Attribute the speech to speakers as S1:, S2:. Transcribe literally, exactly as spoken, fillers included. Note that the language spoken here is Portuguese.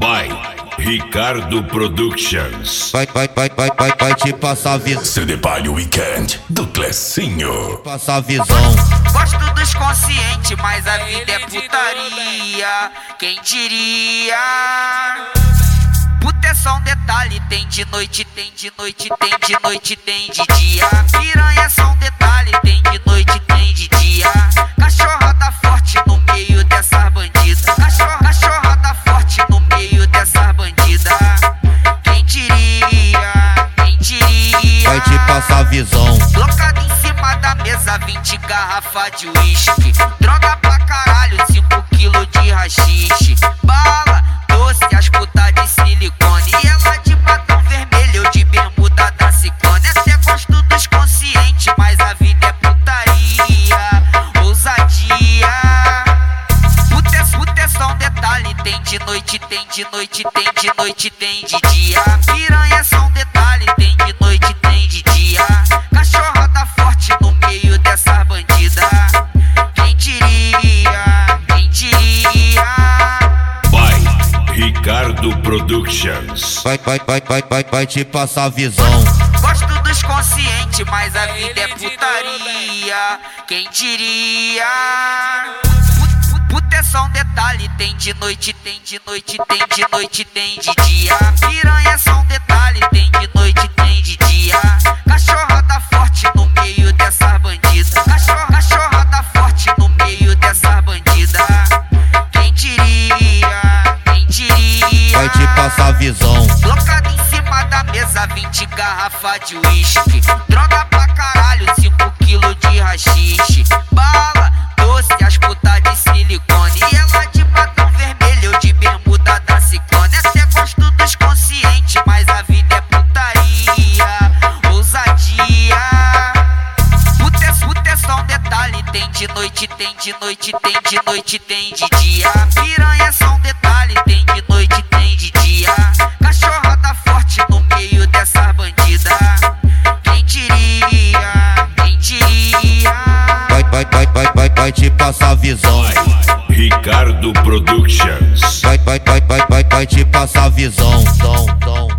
S1: By Ricardo Productions.
S2: Vai, vai, vai, vai, vai, vai te passar visão.
S1: C D Baile Weekend do Clecinho.
S2: Passar visão.
S3: Gosto dos conscientes, mas a vida é putaria. Quem diria? Puta é só um detalhe, tem de noite, tem de noite, tem de noite, tem de dia. Piranha é só um detalhe, tem de noite, tem de dia. Cachorrada forte no meio dessas bandidas. Cachorra, cachorrada forte no meio dessas bandidas. Quem diria? Quem diria?
S2: Vai te passar visão.
S3: Colocado em cima da mesa, vinte garrafa de uísque. Droga pra caralho, cinco quilos de rachixe. Bala, doce, as putas de silicone. E ela de batom vermelho, eu de bermuda da Ciclone. Até gosto dos conscientes, mas a vida é putaria. Ousadia. Puta é, puta é só um detalhe, tem de noite, tem de noite, tem de noite, tem de dia. Piranha é só um detalhe, tem de noite, tem de dia. Cachorrada forte no meio dessas bandidas. Quem diria? Quem diria?
S1: By Ricardo Productions.
S2: Vai, vai, vai, vai, vai, vai te passar visão.
S3: Gosto dos conscientes, mas a vida é putaria. Quem diria? Puta é só um detalhe, tem de noite, tem de noite, tem de noite, tem de dia. Piranha é só um detalhe, tem de noite, tem de dia. Cachorrada forte no meio dessas bandidas. Cachorra, cachorrada forte no meio dessas bandidas. Quem diria? Quem diria?
S2: Vai te passar visão.
S3: Colocado em cima da mesa, vinte garrafa de uísque. Droga pra caralho, cinco quilos de rachixe. Bala, doce, as putas de silicone. E ela de batom vermelho, eu de bermuda da Ciclone. Até gosto dos conscientes, mas a vida é putaria. Ousadia. Puta é, puta é só um detalhe, tem de noite, tem de noite, tem de noite, tem de dia. Piranha é só um detalhe, tem de noite, tem de dia. Cachorrada forte no meio dessas bandidas. Quem diria? Quem diria?
S2: Vai, vai, vai, vai, vai, vai te passar visão.
S1: Ricardo Productions.
S2: Vai, vai, vai, vai, vai, vai te passar visão. Dom, dom.